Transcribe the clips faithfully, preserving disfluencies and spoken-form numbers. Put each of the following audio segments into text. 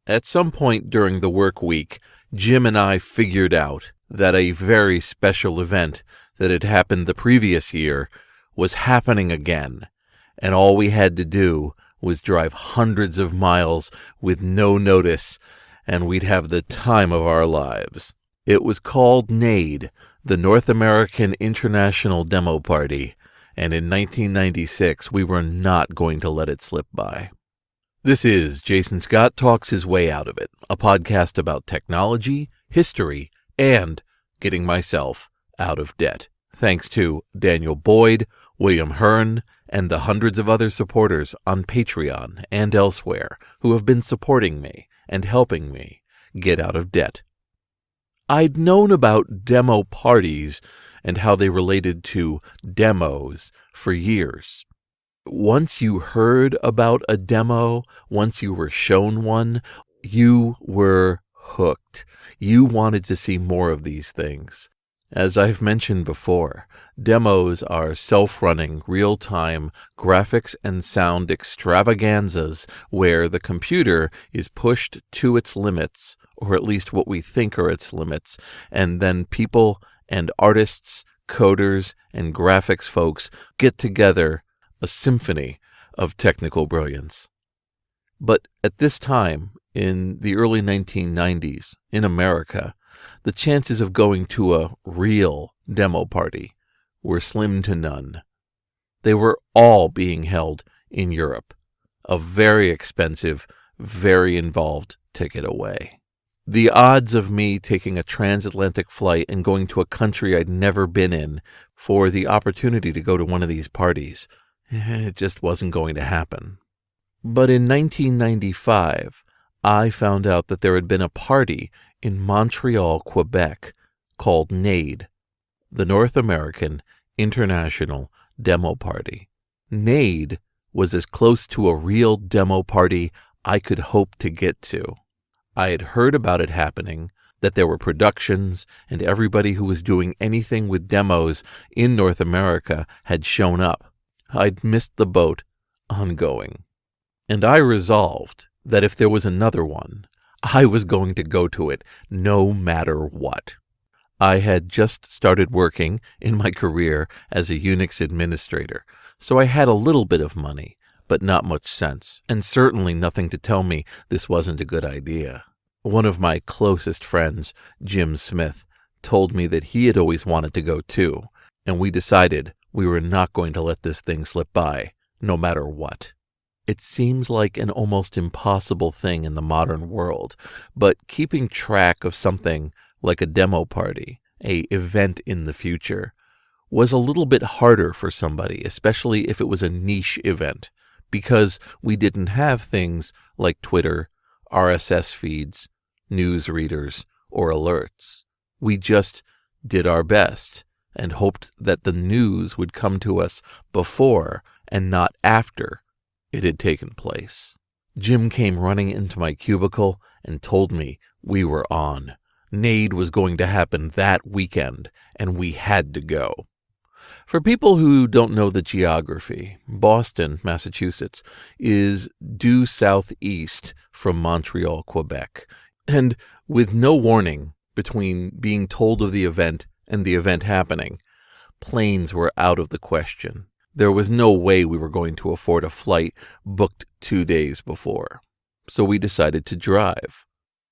At some point during the work week, Jim and I figured out that a very special event that had happened the previous year was happening again, and all we had to do was drive hundreds of miles with no notice, and we'd have the time of our lives. It was called NAID, the North American International Demo Party, and in nineteen ninety-six we were not going to let it slip by. This is Jason Scott Talks His Way Out of It, a podcast about technology, history, and getting myself out of debt. Thanks to Daniel Boyd, William Hearn, and the hundreds of other supporters on Patreon and elsewhere who have been supporting me and helping me get out of debt. I'd known about demo parties and how they related to demos for years. Once you heard about a demo, once you were shown one, you were hooked. You wanted to see more of these things. As I've mentioned before, demos are self-running, real-time graphics and sound extravaganzas where the computer is pushed to its limits, or at least what we think are its limits, and then people and artists, coders, and graphics folks get together a symphony of technical brilliance. But at this time, in the early nineteen nineties, in America, the chances of going to a real demo party were slim to none. They were all being held in Europe, a very expensive, very involved ticket away. The odds of me taking a transatlantic flight and going to a country I'd never been in for the opportunity to go to one of these parties, it just wasn't going to happen. But in nineteen ninety-five, I found out that there had been a party in Montreal, Quebec, called NAID, the North American International Demo Party. NAID was as close to a real demo party I could hope to get to. I had heard about it happening, that there were productions, and everybody who was doing anything with demos in North America had shown up. I'd missed the boat on going. And I resolved that if there was another one, I was going to go to it no matter what. I had just started working in my career as a Unix administrator, so I had a little bit of money, but not much sense, and certainly nothing to tell me this wasn't a good idea. One of my closest friends, Jim Smith, told me that he had always wanted to go too, and we decided we were not going to let this thing slip by, no matter what. It seems like an almost impossible thing in the modern world, but keeping track of something like a demo party, a event in the future, was a little bit harder for somebody, especially if it was a niche event, because we didn't have things like Twitter, R S S feeds, news readers, or alerts. We just did our best and hoped that the news would come to us before and not after it had taken place. Jim came running into my cubicle and told me we were on. NAID was going to happen that weekend, and we had to go. For people who don't know the geography, Boston, Massachusetts, is due southeast from Montreal, Quebec, and with no warning between being told of the event and the event happening, planes were out of the question. There was no way we were going to afford a flight booked two days before, so we decided to drive.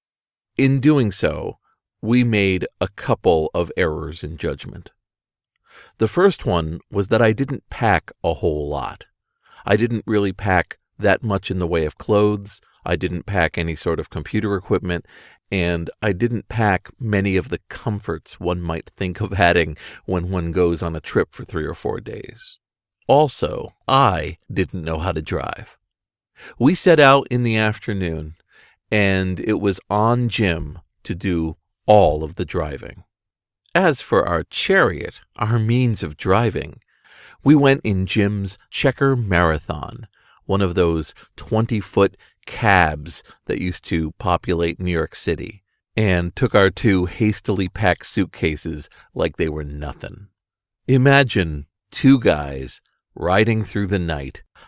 In doing so, we made a couple of errors in judgment. The first one was that I didn't pack a whole lot. I didn't really pack that much in the way of clothes, I didn't pack any sort of computer equipment, and I didn't pack many of the comforts one might think of adding when one goes on a trip for three or four days. Also, I didn't know how to drive. We set out in the afternoon, and it was on Jim to do all of the driving. As for our chariot, our means of driving, we went in Jim's Checker Marathon, one of those twenty-foot cabs that used to populate New York City, and took our two hastily packed suitcases like they were nothing. Imagine two guys riding through the night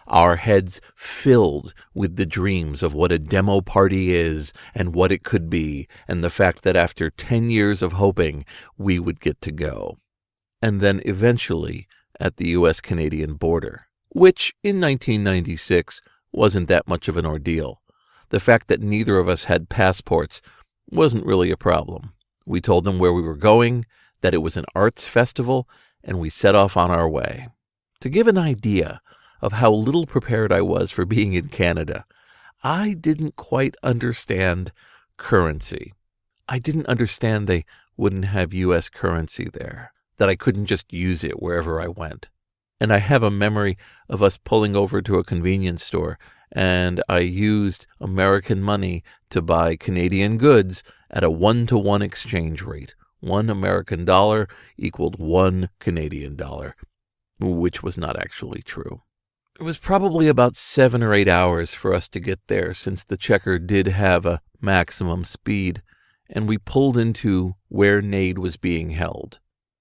our heads filled with the dreams of what a demo party is and what it could be, and the fact that after ten years of hoping, we would get to go. And then eventually at the U S Canadian border, which in nineteen ninety-six wasn't that much of an ordeal. The fact that neither of us had passports wasn't really a problem. We told them where we were going, that it was an arts festival, and we set off on our way. To give an idea of how little prepared I was for being in Canada, I didn't quite understand currency. I didn't understand they wouldn't have U S currency there, that I couldn't just use it wherever I went. And I have a memory of us pulling over to a convenience store, and I used American money to buy Canadian goods at a one-to-one exchange rate. One American dollar equaled one Canadian dollar, which was not actually true. It was probably about seven or eight hours for us to get there, since the checker did have a maximum speed, and we pulled into where NAID was being held.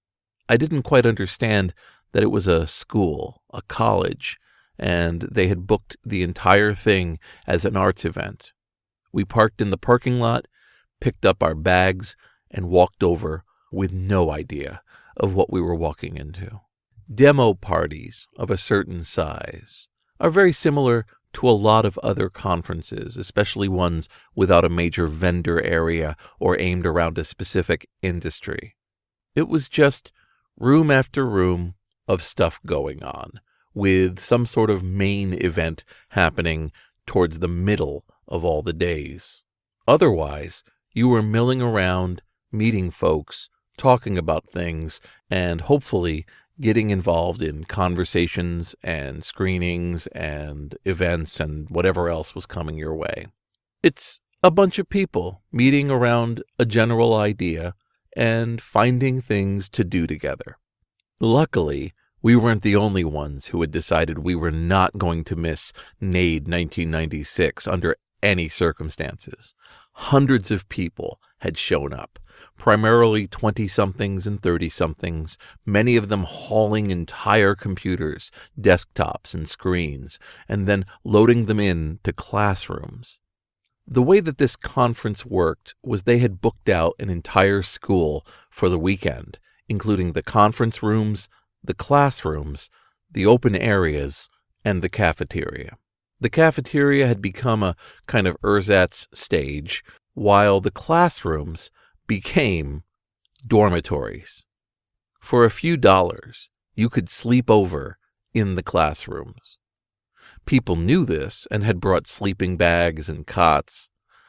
I didn't quite understand that it was a school, a college, and they had booked the entire thing as an arts event. We parked in the parking lot, picked up our bags, and walked over with no idea of what we were walking into. Demo parties of a certain size are very similar to a lot of other conferences, especially ones without a major vendor area or aimed around a specific industry. It was just room after room of stuff going on, with some sort of main event happening towards the middle of all the days. Otherwise, you were milling around, meeting folks, talking about things, and hopefully getting involved in conversations and screenings and events and whatever else was coming your way. It's a bunch of people meeting around a general idea and finding things to do together. Luckily, we weren't the only ones who had decided we were not going to miss NAID nineteen ninety-six under any circumstances. Hundreds of people had shown up, primarily twenty-somethings and thirty-somethings, many of them hauling entire computers, desktops, and screens, and then loading them in to classrooms. The way that this conference worked was they had booked out an entire school for the weekend, including the conference rooms, the classrooms, the open areas, and the cafeteria. The cafeteria had become a kind of ersatz stage, while the classrooms became dormitories. For a few dollars, you could sleep over in the classrooms. People knew this and had brought sleeping bags and cots.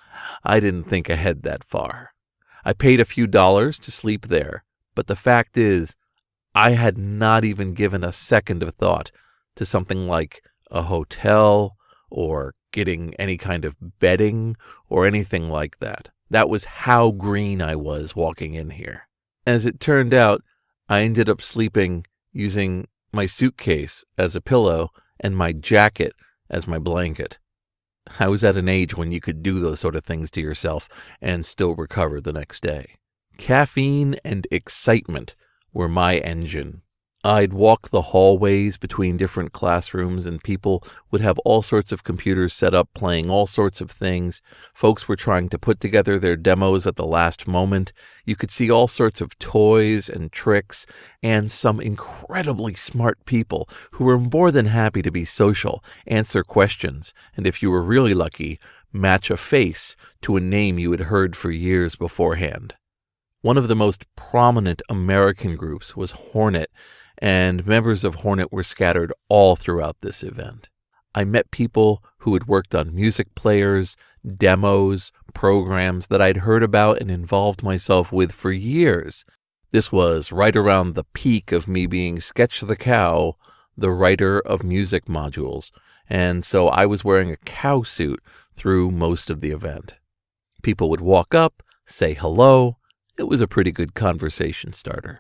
I didn't think ahead that far. I paid a few dollars to sleep there, but the fact is, I had not even given a second of thought to something like a hotel or getting any kind of bedding or anything like that. That was how green I was walking in here. As it turned out, I ended up sleeping using my suitcase as a pillow and my jacket as my blanket. I was at an age when you could do those sort of things to yourself and still recover the next day. Caffeine and excitement were my engine. I'd walk the hallways between different classrooms, and people would have all sorts of computers set up playing all sorts of things. Folks were trying to put together their demos at the last moment. You could see all sorts of toys and tricks, and some incredibly smart people who were more than happy to be social, answer questions, and if you were really lucky, match a face to a name you had heard for years beforehand. One of the most prominent American groups was Hornet, and members of Hornet were scattered all throughout this event. I met people who had worked on music players, demos, programs that I'd heard about and involved myself with for years. This was right around the peak of me being Sketch the Cow, the writer of music modules, and so I was wearing a cow suit through most of the event. People would walk up, say hello. It was a pretty good conversation starter.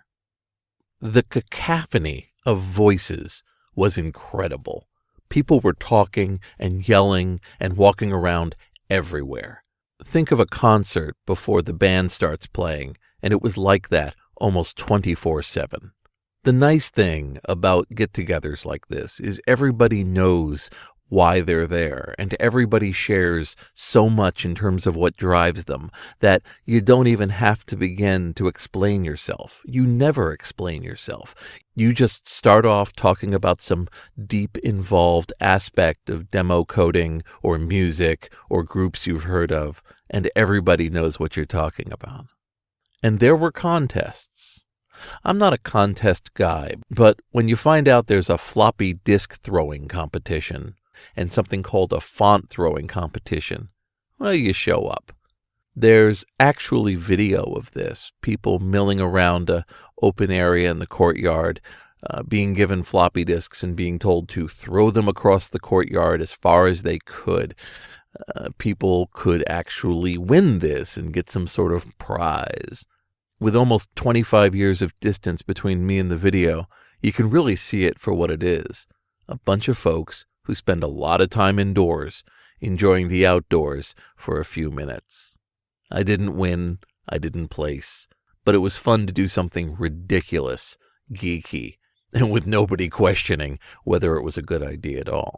The cacophony of voices was incredible. People were talking and yelling and walking around everywhere. Think of a concert before the band starts playing, and it was like that almost twenty-four seven. The nice thing about get-togethers like this is everybody knows why they're there, and everybody shares so much in terms of what drives them that you don't even have to begin to explain yourself. You never explain yourself. You just start off talking about some deep involved aspect of demo coding or music or groups you've heard of, and everybody knows what you're talking about. And there were contests. I'm not a contest guy, but when you find out there's a floppy disk throwing competition and something called a font throwing competition, well, you show up. There's actually video of this, people milling around a open area in the courtyard, uh, being given floppy disks and being told to throw them across the courtyard as far as they could. Uh, people could actually win this and get some sort of prize. With almost twenty-five years of distance between me and the video, you can really see it for what it is. A bunch of folks who spend a lot of time indoors, enjoying the outdoors for a few minutes. I didn't win, I didn't place, but it was fun to do something ridiculous, geeky, and with nobody questioning whether it was a good idea at all.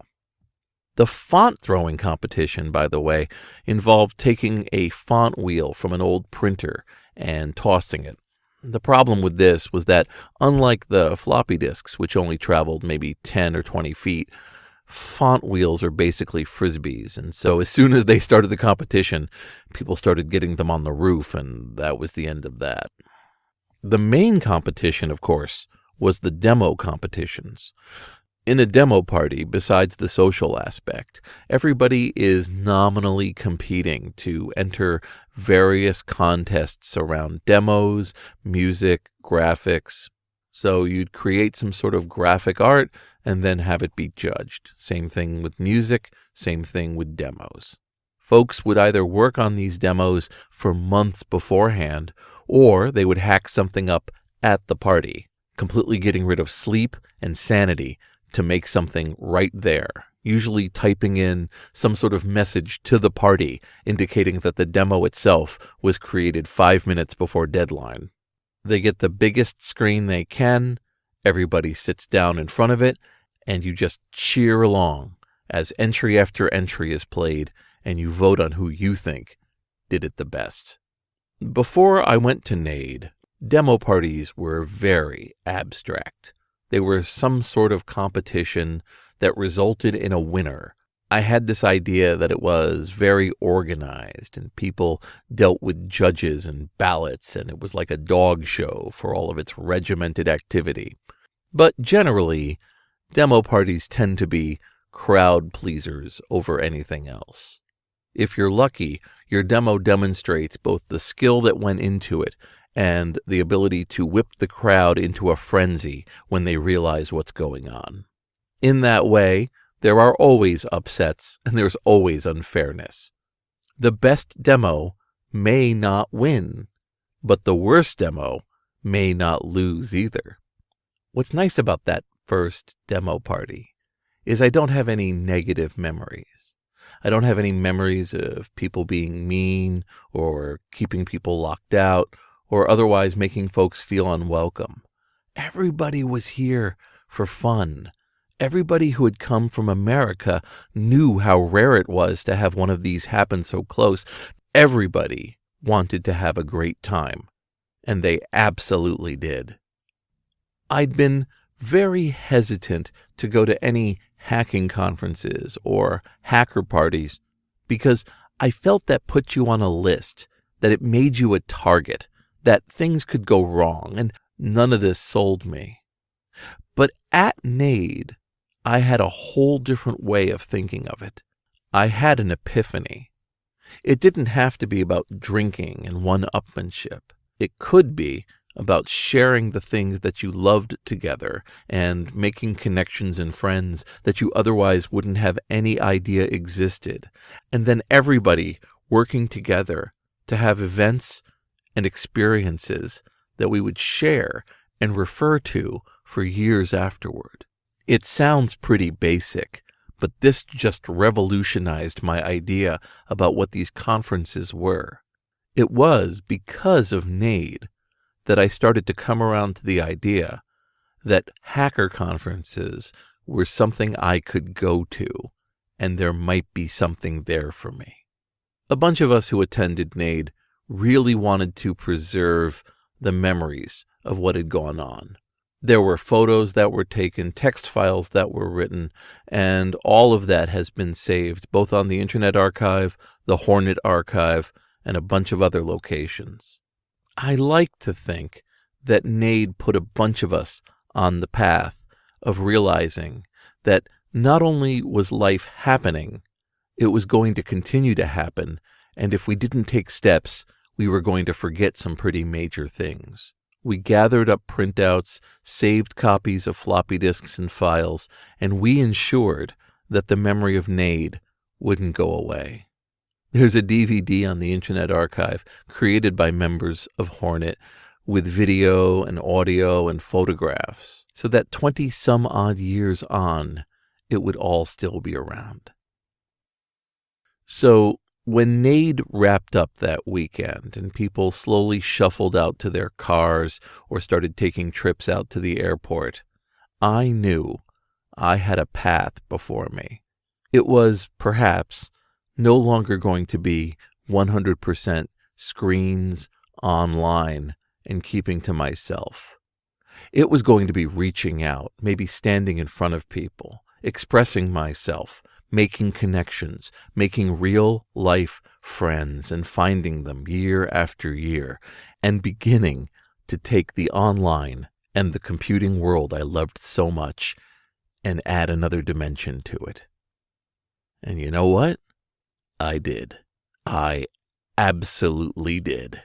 The font throwing competition, by the way, involved taking a font wheel from an old printer and tossing it. The problem with this was that, unlike the floppy disks, which only traveled maybe ten or twenty feet, font wheels are basically frisbees, and so as soon as they started the competition, people started getting them on the roof, and that was the end of that. The main competition, of course, was the demo competitions. In a demo party, besides the social aspect, everybody is nominally competing to enter various contests around demos, music, graphics. So you'd create some sort of graphic art and then have it be judged. Same thing with music, same thing with demos. Folks would either work on these demos for months beforehand, or they would hack something up at the party, completely getting rid of sleep and sanity to make something right there, usually typing in some sort of message to the party indicating that the demo itself was created five minutes before deadline. They get the biggest screen they can, everybody sits down in front of it, and you just cheer along as entry after entry is played, and you vote on who you think did it the best. Before I went to N A D E, demo parties were very abstract. They were some sort of competition that resulted in a winner. I had this idea that it was very organized, and people dealt with judges and ballots, and it was like a dog show for all of its regimented activity. But generally, demo parties tend to be crowd pleasers over anything else. If you're lucky, your demo demonstrates both the skill that went into it and the ability to whip the crowd into a frenzy when they realize what's going on. In that way, there are always upsets and there's always unfairness. The best demo may not win, but the worst demo may not lose either. What's nice about that first demo party is I don't have any negative memories. I don't have any memories of people being mean or keeping people locked out or otherwise making folks feel unwelcome. Everybody was here for fun. Everybody who had come from America knew how rare it was to have one of these happen so close. Everybody wanted to have a great time, and they absolutely did. I'd been very hesitant to go to any hacking conferences or hacker parties because I felt that put you on a list, that it made you a target, that things could go wrong, and none of this sold me. But at N A D E, I had a whole different way of thinking of it. I had an epiphany. It didn't have to be about drinking and one-upmanship. It could be about sharing the things that you loved together and making connections and friends that you otherwise wouldn't have any idea existed, and then everybody working together to have events and experiences that we would share and refer to for years afterward. It sounds pretty basic, but this just revolutionized my idea about what these conferences were. It was because of N A D E that I started to come around to the idea that hacker conferences were something I could go to, and there might be something there for me. A bunch of us who attended NAID really wanted to preserve the memories of what had gone on. There were photos that were taken, text files that were written, and all of that has been saved both on the Internet Archive, the Hornet Archive, and a bunch of other locations. I like to think that NAID put a bunch of us on the path of realizing that not only was life happening, it was going to continue to happen, and if we didn't take steps, we were going to forget some pretty major things. We gathered up printouts, saved copies of floppy disks and files, and we ensured that the memory of NAID wouldn't go away. There's a D V D on the Internet Archive created by members of Hornet with video and audio and photographs, so that twenty-some-odd years on, it would all still be around. So when NAID wrapped up that weekend and people slowly shuffled out to their cars or started taking trips out to the airport, I knew I had a path before me. It was, perhaps, no longer going to be one hundred percent screens, online, and keeping to myself. It was going to be reaching out, maybe standing in front of people, expressing myself, making connections, making real-life friends and finding them year after year, and beginning to take the online and the computing world I loved so much and add another dimension to it. And you know what? I did. I absolutely did.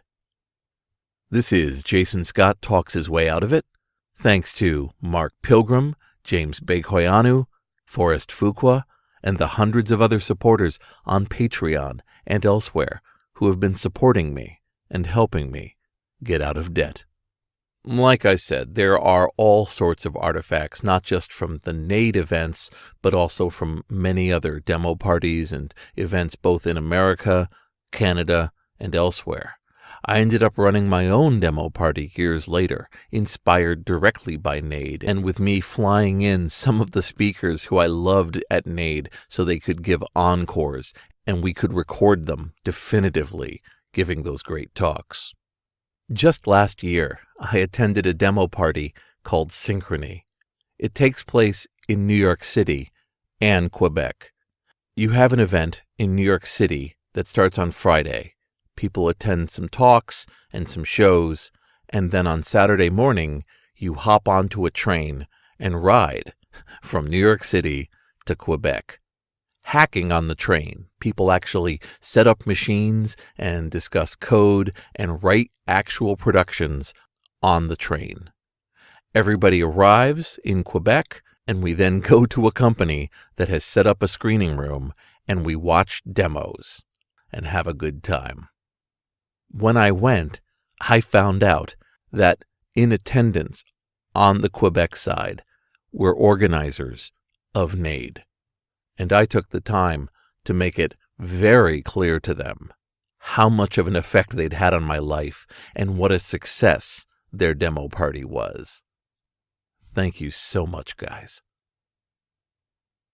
This is Jason Scott Talks His Way Out of It. Thanks to Mark Pilgrim, James Bekoyanu, Forrest Fuqua, and the hundreds of other supporters on Patreon and elsewhere who have been supporting me and helping me get out of debt. Like I said, there are all sorts of artifacts, not just from the NAID events, but also from many other demo parties and events both in America, Canada, and elsewhere. I ended up running my own demo party years later, inspired directly by NAID, and with me flying in some of the speakers who I loved at NAID so they could give encores, and we could record them definitively, giving those great talks. Just last year, I attended a demo party called Synchrony. It takes place in New York City and Quebec. You have an event in New York City that starts on Friday. People attend some talks and some shows, and then on Saturday morning, you hop onto a train and ride from New York City to Quebec. Hacking on the train. People actually set up machines and discuss code and write actual productions on the train. Everybody arrives in Quebec, and we then go to a company that has set up a screening room, and we watch demos and have a good time. When I went, I found out that in attendance on the Quebec side were organizers of NAID. And I took the time to make it very clear to them how much of an effect they'd had on my life and what a success their demo party was. Thank you so much, guys.